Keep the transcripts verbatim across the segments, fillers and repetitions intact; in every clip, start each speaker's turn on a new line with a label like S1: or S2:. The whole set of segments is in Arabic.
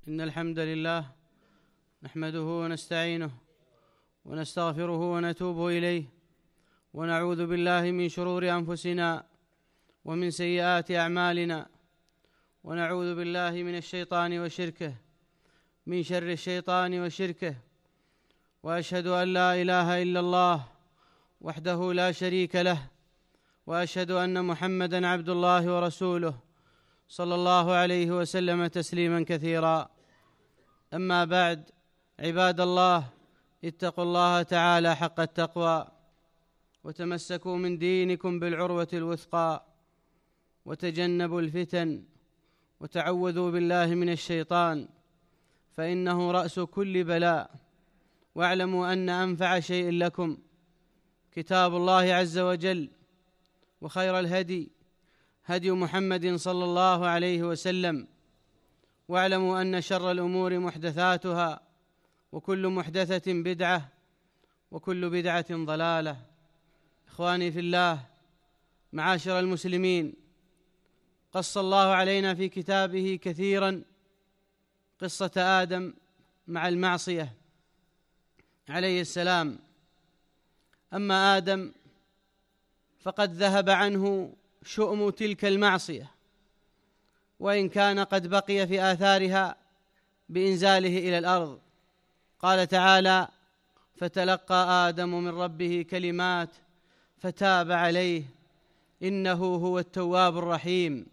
S1: إن الحمد لله نحمده ونستعينه ونستغفره ونتوب إليه، ونعوذ بالله من شرور أنفسنا ومن سيئات أعمالنا، ونعوذ بالله من الشيطان وشركه من شر الشيطان وشركه. وأشهد أن لا إله إلا الله وحده لا شريك له، وأشهد أن محمدًا عبد الله ورسوله صلى الله عليه وسلم تسليمًا كثيرا. أما بعد، عباد الله، اتقوا الله تعالى حق التقوى، وتمسكوا من دينكم بالعروة الوثقى، وتجنبوا الفتن، وتعوذوا بالله من الشيطان، فإنه رأس كل بلاء. واعلموا أن أنفع شيء لكم كتاب الله عز وجل، وخير الهدي هدي محمد صلى الله عليه وسلم. واعلموا أن شر الأمور محدثاتها، وكل محدثة بدعة، وكل بدعة ضلالة. إخواني في الله، معاشر المسلمين، قص الله علينا في كتابه كثيرا قصة آدم مع المعصية عليه السلام. أما آدم فقد ذهب عنه شؤم تلك المعصية، وإن كان قد بقي في آثارها بإنزاله إلى الأرض. قال تعالى: فتلقى آدم من ربه كلمات فتاب عليه إنه هو التواب الرحيم.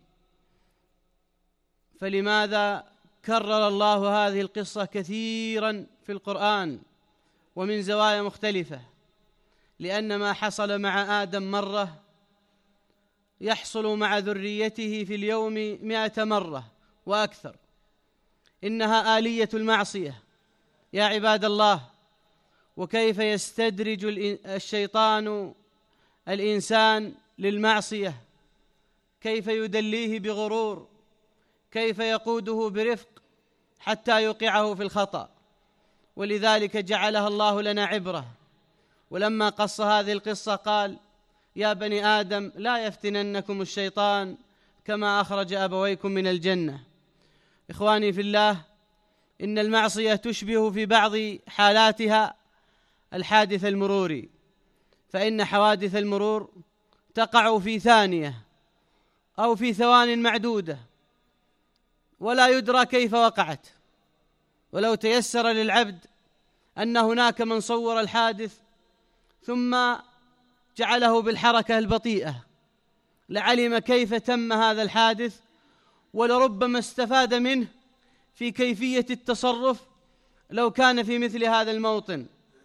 S1: فلماذا كرر الله هذه القصة كثيرا في القرآن ومن زوايا مختلفة؟ لأن ما حصل مع آدم مرة يحصل مع ذريته في اليوم مئة مرة وأكثر. إنها آلية المعصية يا عباد الله. وكيف يستدرج الشيطان الإنسان للمعصية، كيف يدليه بغرور، كيف يقوده برفق حتى يوقعه في الخطأ. ولذلك جعلها الله لنا عبرة. ولما قص هذه القصة قال: يا بني آدم لا يفتننكم الشيطان كما أخرج أبويكم من الجنة. إخواني في الله، إن المعصية تشبه في بعض حالاتها الحادث المروري، فإن حوادث المرور تقع في ثانية أو في ثوان معدودة ولا يدرى كيف وقعت. ولو تيسر للعبد أن هناك من صور الحادث ثم جعله بالحركة البطيئة لعلم كيف تم هذا الحادث، ولربما استفاد منه في كيفية التصرف لو كان في مثل هذا الموطن.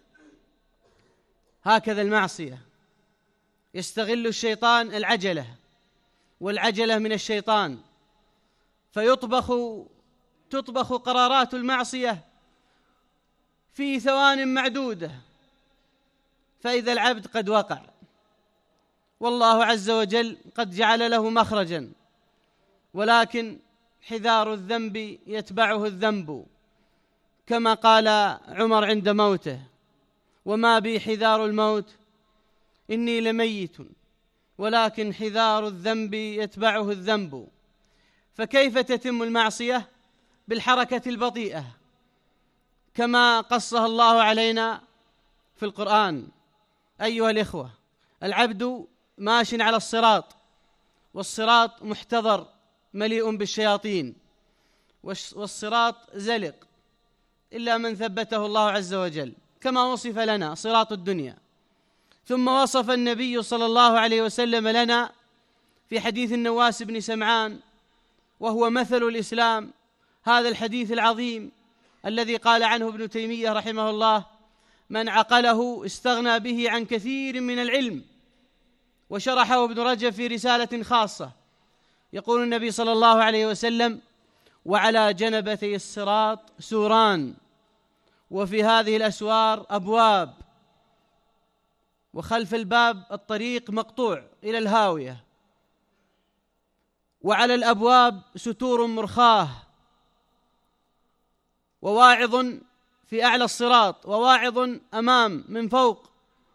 S1: هكذا المعصية يستغل الشيطان العجلة، والعجلة من الشيطان، فيطبخ تطبخ قرارات المعصية في ثوان معدودة، فإذا العبد قد وقع. والله عز وجل قد جعل له مخرجا، ولكن حذار الذنب يتبعه الذنب، كما قال عمر عند موته: وما بي حذار الموت إني لميت، ولكن حذار الذنب يتبعه الذنب. فكيف تتم المعصية؟ بالحركة البطيئة كما قصها الله علينا في القرآن. أيها الإخوة، العبد ماش على الصراط، والصراط محتضر مليء بالشياطين، والصراط زلق إلا من ثبته الله عز وجل، كما وصف لنا صراط الدنيا. ثم وصف النبي صلى الله عليه وسلم لنا في حديث النواس بن سمعان، وهو مثل الإسلام، هذا الحديث العظيم الذي قال عنه ابن تيمية رحمه الله: من عقله استغنى به عن كثير من العلم. وشرحه ابن رجب في رسالة خاصة. يقول النبي صلى الله عليه وسلم: وعلى جنبتي الصراط سوران، وفي هذه الأسوار أبواب، وخلف الباب الطريق مقطوع إلى الهاوية، وعلى الأبواب ستور مرخاة، وواعظ في أعلى الصراط، وواعظ أمام من فوق،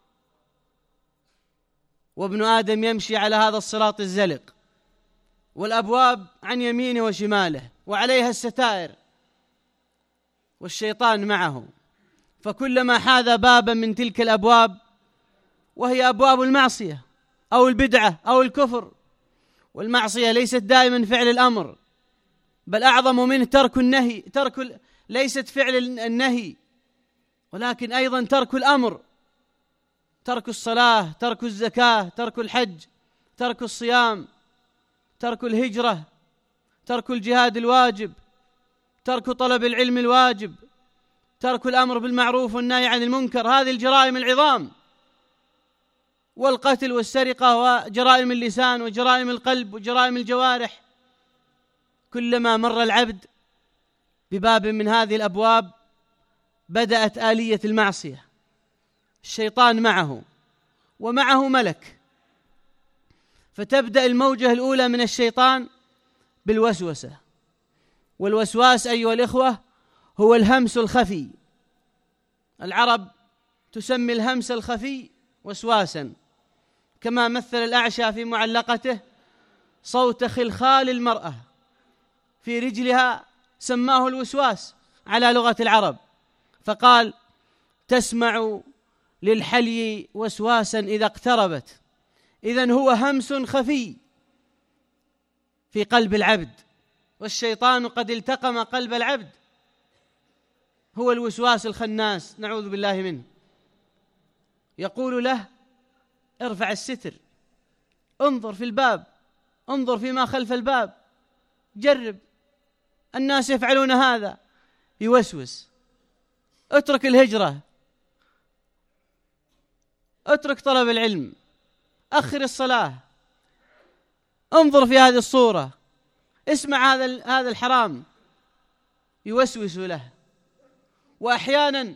S1: وابن آدم يمشي على هذا الصراط الزلق، والأبواب عن يمينه وشماله، وعليها الستائر والشيطان معه، فكلما حاذى بابا من تلك الأبواب، وهي أبواب المعصية أو البدعة أو الكفر، والمعصية ليست دائما فعل الأمر، بل أعظم منه ترك النهي، ترك ليست فعل النهي ولكن أيضا ترك الأمر، ترك الصلاة، ترك الزكاة، ترك الحج، ترك الصيام، ترك الهجرة، ترك الجهاد الواجب، ترك طلب العلم الواجب، ترك الأمر بالمعروف والنهي عن المنكر. هذه الجرائم العظام، والقتل والسرقة وجرائم اللسان وجرائم القلب وجرائم الجوارح. كلما مر العبد بباب من هذه الأبواب بدأت آلية المعصية، الشيطان معه ومعه ملك، فتبدأ الموجة الأولى من الشيطان بالوسوسة. والوسواس أيها الإخوة هو الهمس الخفي، العرب تسمي الهمس الخفي وسواسا، كما مثل الأعشى في معلقته صوت خلخال المرأة في رجلها، سماه الوسواس على لغة العرب، فقال تسمع للحلي وسواسا إذا اقتربت. إذن هو همس خفي في قلب العبد، والشيطان قد التقم قلب العبد، هو الوسواس الخناس نعوذ بالله منه. يقول له ارفع الستر، انظر في الباب، انظر فيما خلف الباب، جرب، الناس يفعلون هذا. يوسوس، اترك الهجرة، اترك طلب العلم، أخر الصلاة، انظر في هذه الصورة، اسمع هذا هذا الحرام. يوسوس له، وأحيانا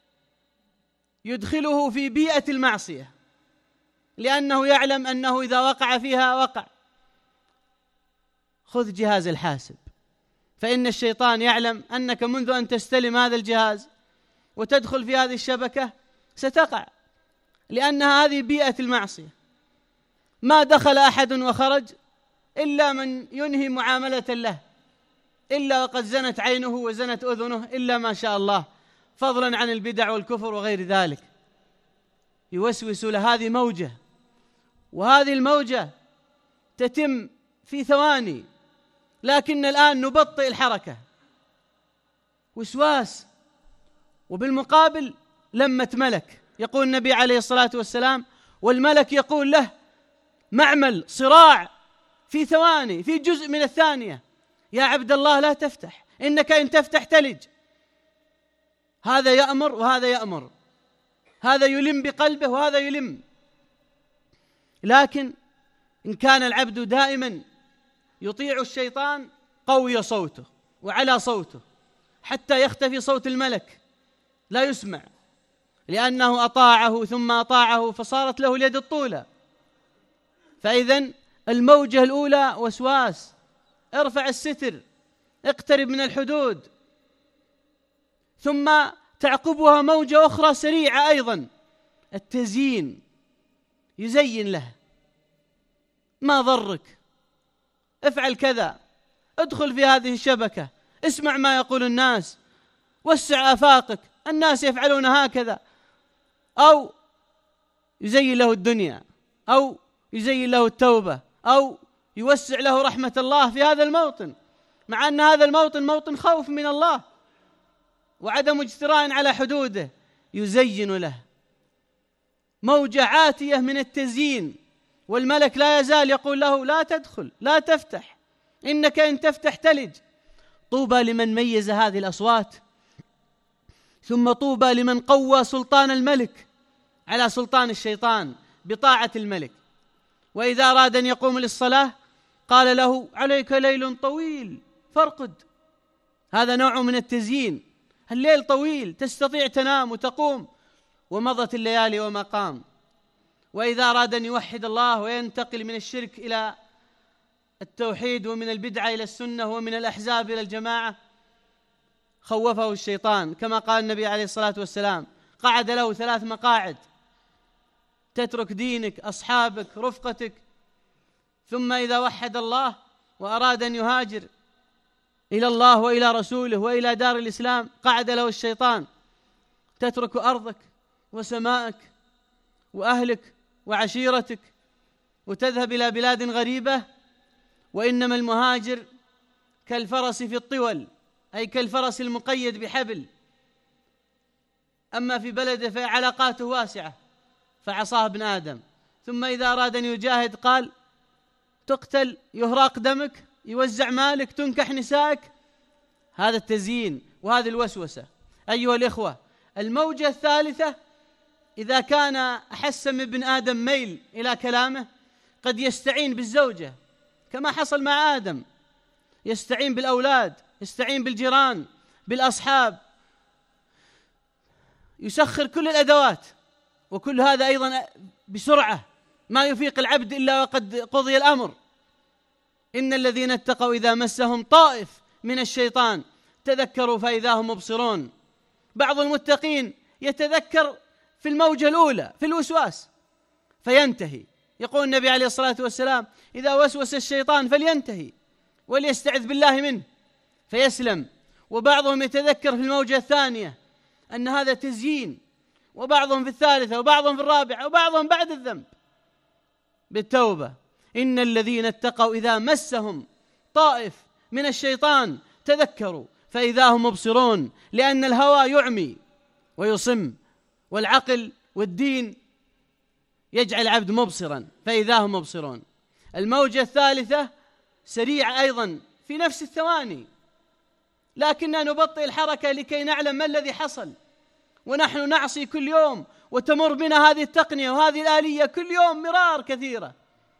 S1: يدخله في بيئة المعصية لأنه يعلم أنه إذا وقع فيها وقع. خذ جهاز الحاسب، فإن الشيطان يعلم أنك منذ أن تستلم هذا الجهاز وتدخل في هذه الشبكة ستقع، لأنها هذه بيئة المعصية. ما دخل أحد وخرج إلا من ينهي معاملة له، إلا وقد زنت عينه وزنت أذنه، إلا ما شاء الله، فضلا عن البدع والكفر وغير ذلك. يوسوس له، هذه موجة، وهذه الموجة تتم في ثواني، لكن الآن نبطئ الحركة، وسواس. وبالمقابل لمة ملك، يقول النبي عليه الصلاة والسلام والملك يقول له معمل صراع في ثواني، في جزء من الثانية، يا عبد الله لا تفتح، إنك إن تفتح تلج. هذا يأمر وهذا يأمر، هذا يلم بقلبه وهذا يلم. لكن إن كان العبد دائما يطيع الشيطان قوي صوته وعلى صوته حتى يختفي صوت الملك، لا يسمع، لأنه أطاعه ثم أطاعه فصارت له اليد الطولى. فإذن الموجة الأولى وسواس، ارفع الستر، اقترب من الحدود. ثم تعقبها موجة أخرى سريعة أيضا، التزيين، يزين له، ما ضرك، افعل كذا، ادخل في هذه الشبكة، اسمع ما يقول الناس، وسع آفاقك، الناس يفعلون هكذا. أو يزين له الدنيا، أو يزين له التوبة، أو يوسع له رحمة الله في هذا الموطن، مع أن هذا الموطن موطن خوف من الله وعدم اجتراء على حدوده. يزين له موجة عاتية من التزيين، والملك لا يزال يقول له لا تدخل، لا تفتح، إنك إن تفتح تلج. طوبى لمن ميز هذه الأصوات، ثم طوبى لمن قوى سلطان الملك على سلطان الشيطان بطاعة الملك. وإذا أراد أن يقوم للصلاة قال له عليك ليل طويل فارقد. هذا نوع من التزيين، الليل طويل، تستطيع تنام وتقوم، ومضت الليالي وما قام. وإذا أراد أن يوحد الله وينتقل من الشرك إلى التوحيد، ومن البدعة إلى السنة، ومن الأحزاب إلى الجماعة، خوفه الشيطان، كما قال النبي عليه الصلاة والسلام قعد له ثلاث مقاعد: تترك دينك، أصحابك، رفقتك. ثم إذا وحد الله وأراد أن يهاجر إلى الله وإلى رسوله وإلى دار الإسلام، قعد له الشيطان: تترك أرضك وسماءك وأهلك وعشيرتك وتذهب إلى بلاد غريبة. وإنما المهاجر كالفرس في الطول، أي كالفرس المقيد بحبل، أما في بلده فعلاقاته واسعة، فعصاه ابن آدم. ثم إذا أراد أن يجاهد قال: تقتل، يهراق دمك، يوزع مالك، تنكح نسائك. هذا التزيين وهذه الوسوسة. أيها الإخوة، الموجة الثالثة: إذا كان أحس من ابن آدم ميل إلى كلامه قد يستعين بالزوجة، كما حصل مع آدم، يستعين بالأولاد، يستعين بالجيران، بالأصحاب، يسخر كل الأدوات، وكل هذا أيضا بسرعة، ما يفيق العبد إلا وقد قضي الأمر. إن الذين اتقوا إذا مسهم طائف من الشيطان تذكروا فإذا هم مبصرون. بعض المتقين يتذكر في الموجة الأولى في الوسواس فينتهي. يقول النبي عليه الصلاة والسلام: إذا وسوس الشيطان فلينتهي وليستعذ بالله منه فيسلم. وبعضهم يتذكر في الموجة الثانية أن هذا تزيين، وبعضهم في الثالثة، وبعضهم في الرابعة، وبعضهم بعد الذنب بالتوبة. إن الذين اتقوا إذا مسهم طائف من الشيطان تذكروا فإذا هم مبصرون، لأن الهوى يعمي ويصم، والعقل والدين يجعل العبد مبصرا، فإذا هم مبصرون. الموجة الثالثة سريعة أيضا في نفس الثواني، لكننا نبطئ الحركة لكي نعلم ما الذي حصل، ونحن نعصي كل يوم، وتمر بنا هذه التقنية وهذه الآلية كل يوم مرار كثيرة.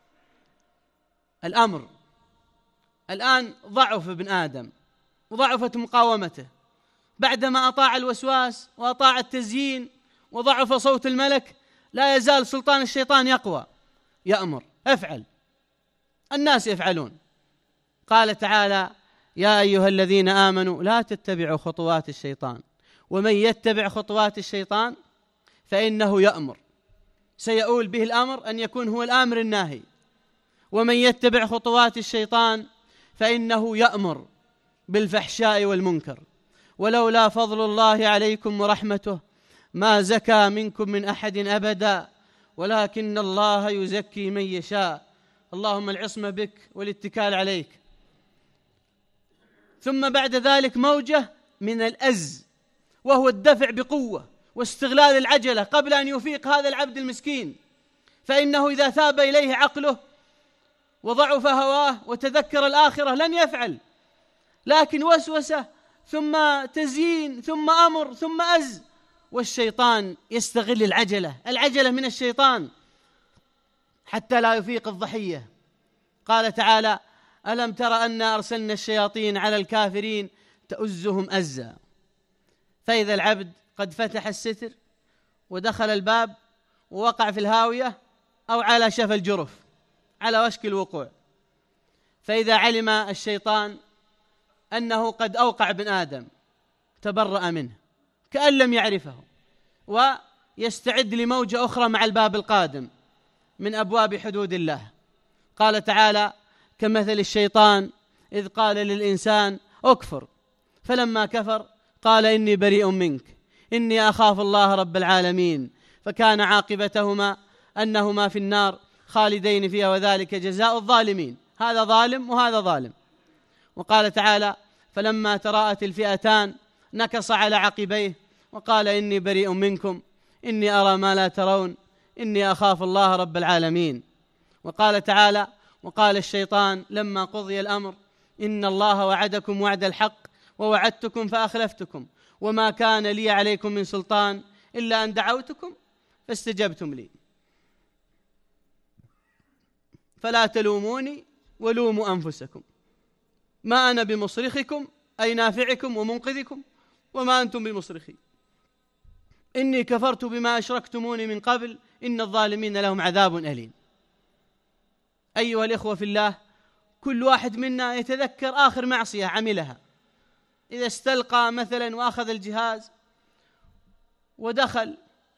S1: الأمر الآن ضعف ابن آدم وضعفت مقاومته بعدما أطاع الوسواس وأطاع التزيين وضعف صوت الملك. لا يزال سلطان الشيطان يقوى، يأمر: افعل، الناس يفعلون. قال تعالى: يا أيها الذين آمنوا لا تتبعوا خطوات الشيطان ومن يتبع خطوات الشيطان فإنه يأمر. سيؤول به الأمر أن يكون هو الآمر الناهي. ومن يتبع خطوات الشيطان فإنه يأمر بالفحشاء والمنكر. ولولا فضل الله عليكم ورحمته ما زكى منكم من أحد أبدا ولكن الله يزكي من يشاء. اللهم العصمة بك والاتكال عليك. ثم بعد ذلك موجة من الأز، وهو الدفع بقوة واستغلال العجلة قبل أن يفيق هذا العبد المسكين، فإنه إذا ثاب إليه عقله وضعف هواه وتذكر الآخرة لن يفعل، لكن وسوسة ثم تزيين ثم أمر ثم أز، والشيطان يستغل العجلة العجلة من الشيطان حتى لا يفيق الضحية. قال تعالى: ألم تر أنا أرسلنا الشياطين على الكافرين تؤزهم أزا. فإذا العبد قد فتح الستر ودخل الباب ووقع في الهاوية أو على شفا الجرف على وشك الوقوع، فإذا علم الشيطان أنه قد أوقع ابن آدم تبرأ منه كأن لم يعرفه، ويستعد لموجة أخرى مع الباب القادم من أبواب حدود الله. قال تعالى: كمثل الشيطان إذ قال للإنسان اكفر فلما كفر قال إني بريء منك إني أخاف الله رب العالمين، فكان عاقبتهما أنهما في النار خالدين فيها وذلك جزاء الظالمين. هذا ظالم وهذا ظالم. وقال تعالى: فلما تراءت الفئتان نكص على عقبيه وقال إني بريء منكم إني أرى ما لا ترون إني أخاف الله رب العالمين. وقال تعالى: وقال الشيطان لما قضي الأمر إن الله وعدكم وعد الحق ووعدتكم فأخلفتكم وما كان لي عليكم من سلطان إلا أن دعوتكم فاستجبتم لي فلا تلوموني ولوموا أنفسكم ما أنا بمصرخكم أي نافعكم ومنقذكم وما أنتم بمصرخي إني كفرت بما أشركتموني من قبل إن الظالمين لهم عذاب أليم. أيها الإخوة في الله، كل واحد منا يتذكر آخر معصية عملها، إذا استلقى مثلا وأخذ الجهاز ودخل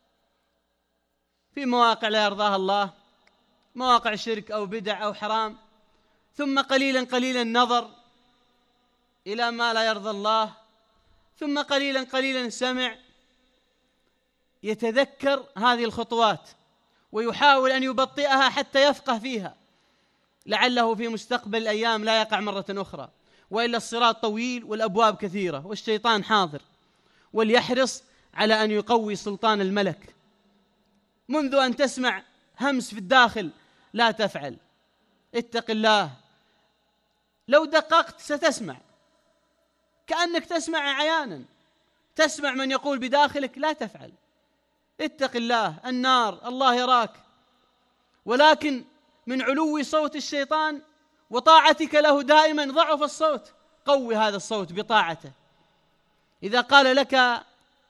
S1: في مواقع لا يرضاها الله، مواقع شرك أو بدع أو حرام، ثم قليلا قليلا نظر إلى ما لا يرضى الله، ثم قليلا قليلا سمع، يتذكر هذه الخطوات ويحاول أن يبطئها حتى يفقه فيها، لعله في مستقبل الأيام لا يقع مرة أخرى. وإلا الصراط طويل والأبواب كثيرة والشيطان حاضر، وليحرص على أن يقوي سلطان الملك. منذ أن تسمع همس في الداخل لا تفعل، اتق الله. لو دققت ستسمع، كأنك تسمع عيانا، تسمع من يقول بداخلك لا تفعل، اتق الله، النار، الله يراك. ولكن من علو صوت الشيطان وطاعتك له دائما ضعف الصوت، قوي هذا الصوت بطاعته. إذا قال لك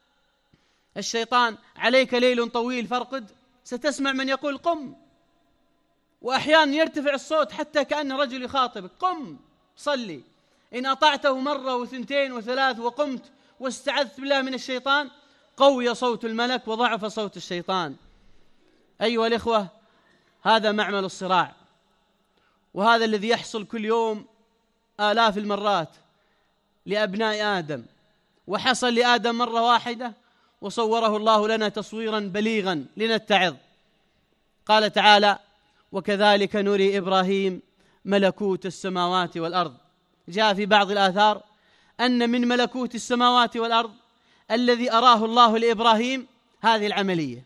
S1: الشيطان عليك ليل طويل فارقد، ستسمع من يقول قم، وأحيانا يرتفع الصوت حتى كأن رجل يخاطبك، قم صلي. إن أطعته مرة وثنتين وثلاث وقمت واستعذت بالله من الشيطان، قوي صوت الملك وضعف صوت الشيطان. أيها الإخوة، هذا معمل الصراع، وهذا الذي يحصل كل يوم آلاف المرات لأبناء آدم، وحصل لآدم مرة واحدة وصوره الله لنا تصويرا بليغا لنتعظ. قال تعالى: وكذلك نري إبراهيم ملكوت السماوات والأرض. جاء في بعض الآثار أن من ملكوت السماوات والأرض الذي أراه الله لإبراهيم هذه العملية،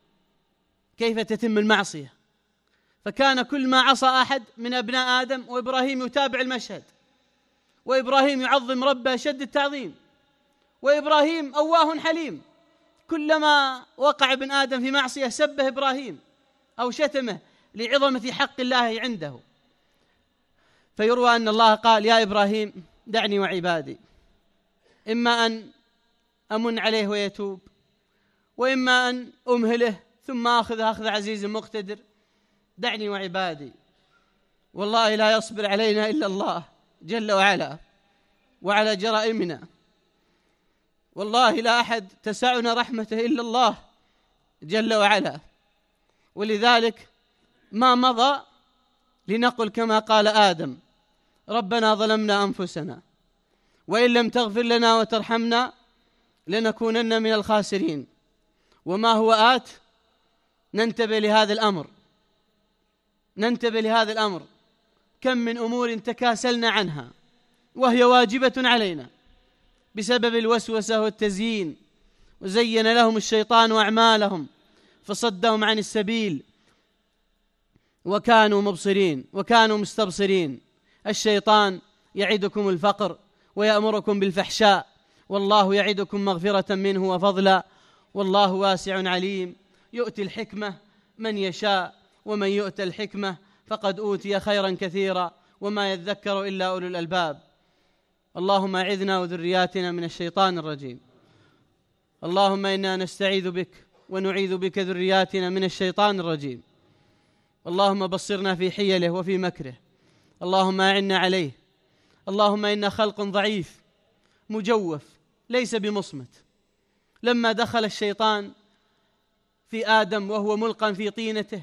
S1: كيف تتم المعصية. فكان كل ما عصى أحد من أبناء آدم وإبراهيم يتابع المشهد، وإبراهيم يعظم ربه شد التعظيم، وإبراهيم أواه حليم. كلما وقع ابن آدم في معصية سبه إبراهيم أو شتمه لعظمة حق الله عنده. فيروى أن الله قال: يا إبراهيم دعني وعبادي، إما أن أمن عليه ويتوب، وإما أن أمهله ثم أخذ أخذ عزيز مقتدر. دعني وعبادي، والله لا يصبر علينا إلا الله جل وعلا وعلى جرائمنا، والله لا أحد تسعنا رحمته إلا الله جل وعلا. ولذلك ما مضى لنقل كما قال آدم: ربنا ظلمنا أنفسنا وإن لم تغفر لنا وترحمنا لنكونن من الخاسرين. وما هو آت؟ ننتبه لهذا الأمر، ننتبه لهذا الأمر. كم من أمور تكاسلنا عنها وهي واجبة علينا بسبب الوسوسة والتزيين، وزين لهم الشيطان أعمالهم فصدهم عن السبيل وكانوا مبصرين وكانوا مستبصرين. الشيطان يعدكم الفقر ويأمركم بالفحشاء، والله يعدكم مغفرة منه وفضلا، والله واسع عليم. يؤتي الحكمة من يشاء، ومن يؤت الحكمة فقد أوتي خيرا كثيرا، وما يذكر إلا أولو الألباب. اللهم أعذنا وذرياتنا من الشيطان الرجيم. اللهم إنا نستعيذ بك ونعيذ بك ذرياتنا من الشيطان الرجيم. اللهم بصرنا في حيله وفي مكره، اللهم أعنا عليه. اللهم إنا خلق ضعيف مجوف ليس بمصمت. لما دخل الشيطان في آدم وهو ملقى في طينته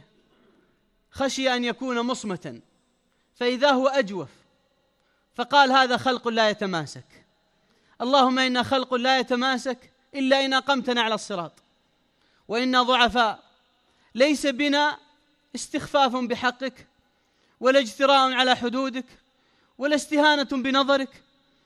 S1: خشي أن يكون مصمتا، فإذا هو أجوف، فقال: هذا خلق لا يتماسك. اللهم إنا خلق لا يتماسك إلا إن أقمتنا على الصراط، وإنا ضعفاء، ليس بنا استخفاف بحقك ولا اجتراء على حدودك ولا استهانة بنظرك،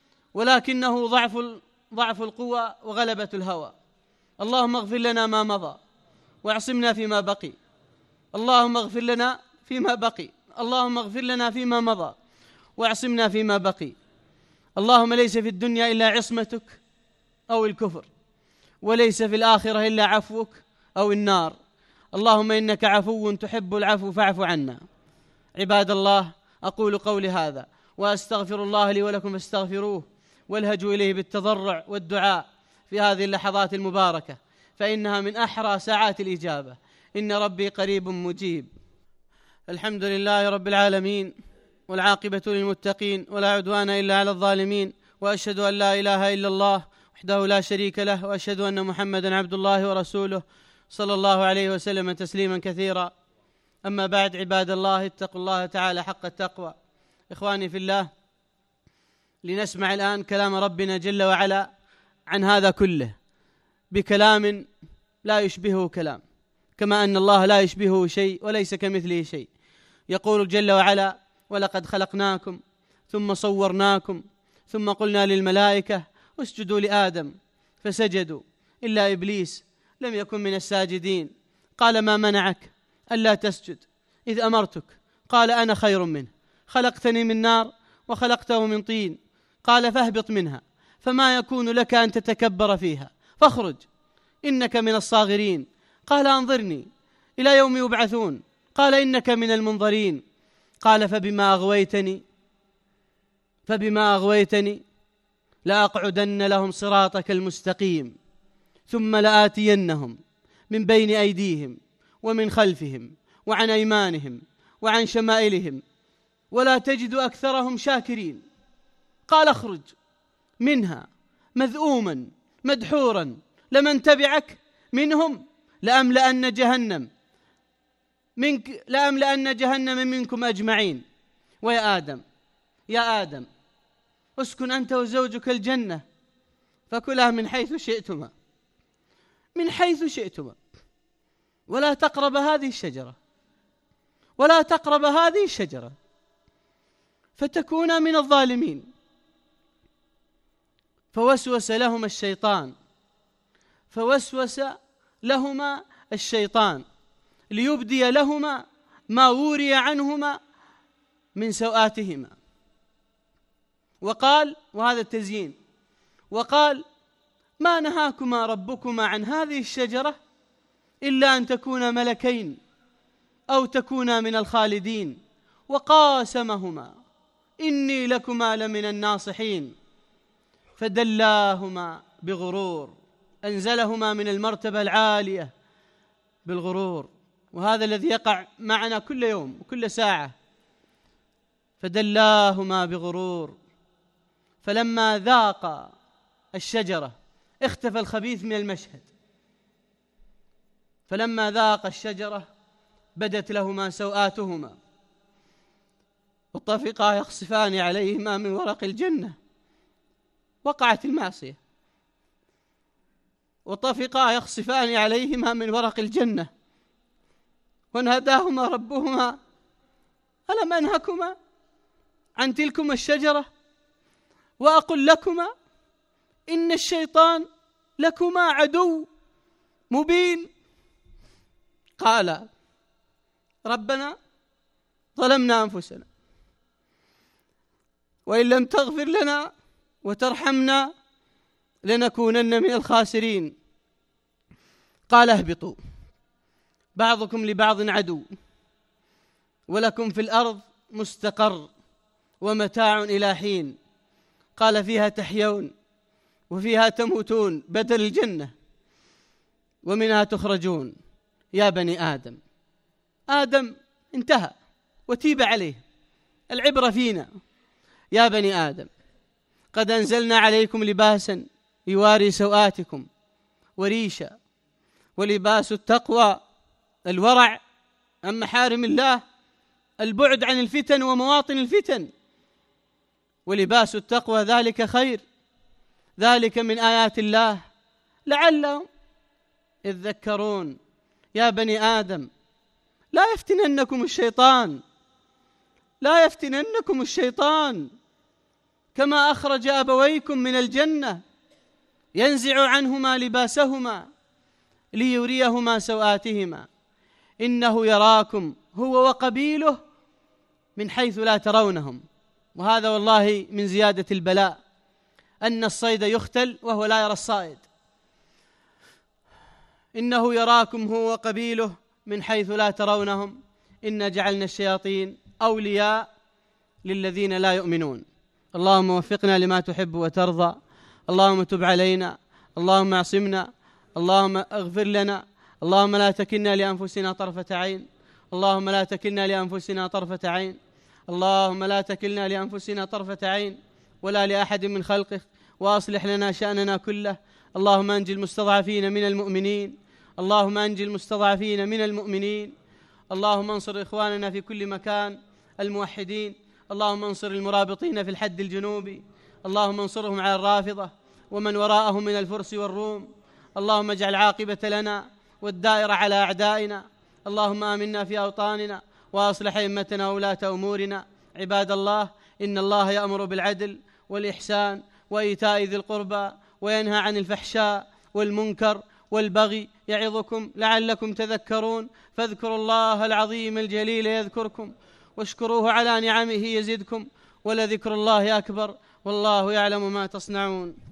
S1: ولكنه ضعف ضعف القوى وغلبة الهوى. اللهم اغفر لنا ما مضى واعصمنا فيما بقي. اللهم اغفر لنا فيما بقي. اللهم اغفر لنا فيما مضى واعصمنا فيما بقي. اللهم ليس في الدنيا إلا عصمتك أو الكفر، وليس في الآخرة إلا عفوك أو النار. اللهم إنك عفو تحب العفو فاعف عنا. عباد الله، أقول قولي هذا وأستغفر الله لي ولكم فاستغفروه، والهجوا إليه بالتضرع والدعاء في هذه اللحظات المباركة، فإنها من أحرى ساعات الإجابة. إن ربي قريب مجيب. الحمد لله رب العالمين، والعاقبة للمتقين، ولا عدوان إلا على الظالمين، وأشهد أن لا إله إلا الله وحده لا شريك له، وأشهد أن محمدا عبد الله ورسوله صلى الله عليه وسلم تسليما كثيرا. أما بعد، عباد الله، اتقوا الله تعالى حق التقوى. إخواني في الله، لنسمع الآن كلام ربنا جل وعلا عن هذا كله بكلام لا يشبهه كلام، كما أن الله لا يشبهه شيء وليس كمثله شيء. يقول جل وعلا: ولقد خلقناكم ثم صورناكم ثم قلنا للملائكة اسجدوا لآدم فسجدوا إلا إبليس لم يكن من الساجدين، قال: ما منعك ألا تسجد إذ أمرتك؟ قال: أنا خير منه، خلقتني من نار وخلقته من طين. قال: فاهبط منها فما يكون لك أن تتكبر فيها فاخرج إنك من الصاغرين. قال: أنظرني إلى يوم يبعثون. قال: إنك من المنظرين. قال: فبما أغويتني فبما أغويتني لأقعدن لهم صراطك المستقيم ثم لآتينهم من بين أيديهم ومن خلفهم وعن أيمانهم وعن شمائلهم ولا تجد أكثرهم شاكرين. قال: اخرج منها مذءوما مدحورا لمن تبعك منهم لأملأن جهنم منك لأملأن جهنم منكم أجمعين. ويا آدم يا آدم اسكن أنت وزوجك الجنة فكلا من حيث شئتما من حيث شئتما ولا تقرب هذه الشجرة ولا تقرب هذه الشجرة فتكونا من الظالمين. فوسوس لهما الشيطان فوسوس لهما الشيطان ليبدي لهما ما وري عنهما من سوآتهما، وقال، وهذا التزيين، وقال: ما نهاكما ربكما عن هذه الشجرة إلا أن تكونا ملكين أو تكونا من الخالدين، وقاسمهما إني لكما لمن الناصحين. فدلاهما بغرور، أنزلهما من المرتبة العالية بالغرور، وهذا الذي يقع معنا كل يوم وكل ساعة. فدلاهما بغرور فلما ذاقا الشجرة اختفى الخبيث من المشهد. فلما ذاق الشجرة بدت لهما سوآتهما وطفقا يخصفان عليهما من ورق الجنة. وقعت المعصية، وطفقا يخصفان عليهما من ورق الجنة وناداهما ربهما ألم أنهكما عن تلكما الشجرة وأقل لكما إن الشيطان لكما عدو مبين. قال: ربنا ظلمنا أنفسنا وإن لم تغفر لنا وترحمنا لنكونن من الخاسرين. قال: اهبطوا بعضكم لبعض عدو ولكم في الأرض مستقر ومتاع إلى حين. قال: فيها تحيون وفيها تموتون بدل الجنة ومنها تخرجون. يا بني آدم آدم انتهى وتيب عليه، العبرة فينا. يا بني آدم قد أنزلنا عليكم لباسا يواري سوآتكم وريشا، ولباس التقوى الورع عن محارم الله، البعد عن الفتن ومواطن الفتن. ولباس التقوى ذلك خير، ذلك من آيات الله لعلهم يذكرون. يا بني آدم لا يفتننكم الشيطان لا يفتننكم الشيطان كما أخرج أبويكم من الجنة ينزع عنهما لباسهما ليريهما سوآتهما إنه يراكم هو وقبيله من حيث لا ترونهم. وهذا والله من زيادة البلاء أن الصيد يختل وهو لا يرى الصائد. إنه يراكم هو وقبيله من حيث لا ترونهم إنا جعلنا الشياطين أولياء للذين لا يؤمنون. اللهم وفقنا لما تحب وترضى، اللهم تب علينا، اللهم اعصمنا، اللهم اغفر لنا، اللهم لا تكلنا لأنفسنا طرفة عين، اللهم لا تكلنا لأنفسنا طرفة عين، اللهم لا تكلنا لأنفسنا طرفة عين ولا لأحد من خلقك، وأصلح لنا شأننا كله. اللهم أنجِ المستضعفين من المؤمنين، اللهم أنجِ المستضعفين من المؤمنين، اللهم انصر إخواننا في كل مكان الموحدين، اللهم انصر المرابطين في الحد الجنوبي، اللهم انصرهم على الرافضة ومن وراءهم من الفرس والروم. اللهم اجعل عاقبة لنا والدائرة على أعدائنا. اللهم آمنا في أوطاننا وأصلح أئمتنا وولاة أمورنا. عباد الله، إن الله يأمر بالعدل والإحسان وإيتاء ذي القربى وينهى عن الفحشاء والمنكر والبغي يعظكم لعلكم تذكرون. فاذكروا الله العظيم الجليل يذكركم واشكروه على نعمه يزدكم ولذكر الله أكبر والله يعلم ما تصنعون.